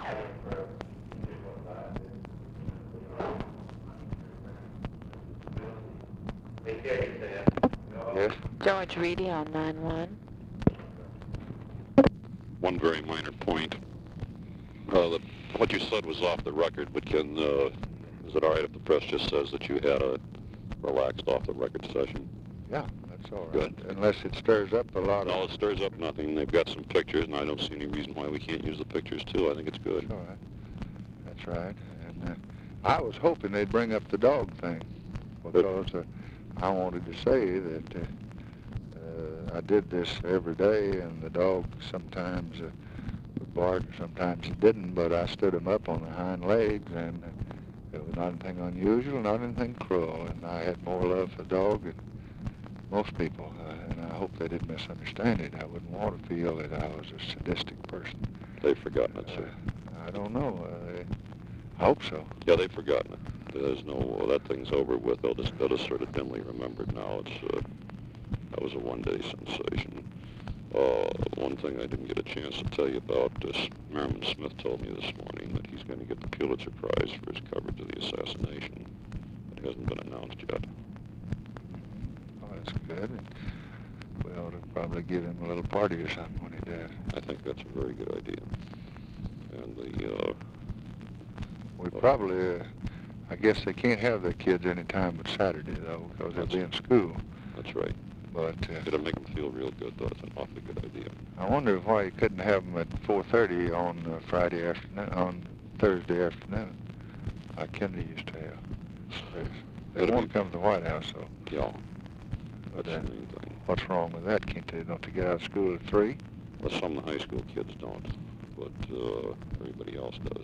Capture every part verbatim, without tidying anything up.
Yes? George Reedy on nine one. One very minor point. Uh, the, what you said was off the record, but can, uh, is it all right if the press just says that you had a relaxed off-the-record session? Yeah, that's all right. Good. Unless it stirs up a lot No, of... it stirs up nothing. They've got some pictures, and I don't see any reason why we can't use the pictures, too. I think it's good. That's all right. That's right. And uh, I was hoping they'd bring up the dog thing, because uh, I wanted to say that uh, uh, I did this every day, and the dog sometimes uh, would bark, sometimes he didn't, but I stood him up on the hind legs, and uh, it was not anything unusual, not anything cruel, and I had more love for the dog than most people, uh, and I hope they didn't misunderstand it. I wouldn't want to feel that I was a sadistic person. They've forgotten it, sir. Uh, I don't know. Uh, I hope so. Yeah, they've forgotten it. There's no, well, that thing's over with. They'll just, they'll just sort of dimly remember it now. It's, uh, that was a one-day sensation. Uh, one thing I didn't get a chance to tell you about, uh, Merriman Smith told me this morning that he's going to get the Pulitzer Prize for his coverage of the assassination. It hasn't been announced yet. Oh, that's good. And we ought to probably give him a little party or something when he does. I think that's a very good idea. And the, uh... We probably, uh, I guess they can't have their kids any time but Saturday, though, because they'll be in school. That's right. But uh, it'll make them feel real good, though. It's an awfully good idea. I wonder why you couldn't have them at four thirty on uh, Friday afternoon, on Thursday afternoon, like Kennedy used to have. They It'll won't be... come to the White House, though. Yeah. But That's uh, the main thing. What's wrong with that? Can't they, don't they get out of school at three? Well, some of the high school kids don't, but uh, everybody else does.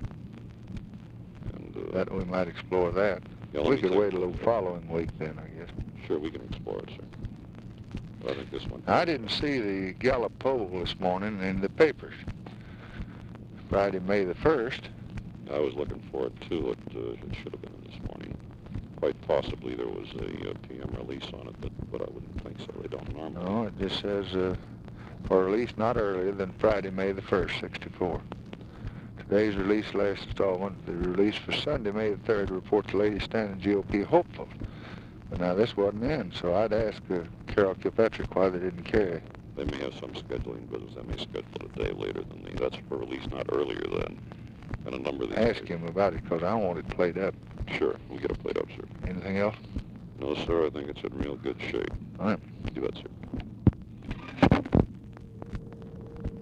And, uh, that we might explore that. Yeah, we could wait a little that. following week then, I guess. Sure, we can explore it, sir. But I think this one... I didn't see the Gallup poll this morning in the papers. Friday, May the first. I was looking for it, too. It, uh, it should have been in this morning. Quite possibly there was a uh, P M release on it, but, but I wouldn't think so. They don't normally. No, it just says, uh, for release not earlier than Friday, May the first, sixty-four. Today's release, last installment, the release for Sunday, May the third, reports Lady Standing G O P hopeful. But now this wasn't in, so I'd ask uh, Carol Kilpatrick why they didn't carry. They may have some scheduling business. They may schedule it a day later than the... That's for release not earlier than... And a number of these... Ask him about it, because I want it played up. Sure, we'll get it played up, sir. Anything else? No, sir, I think it's in real good shape. All right. You bet, sir.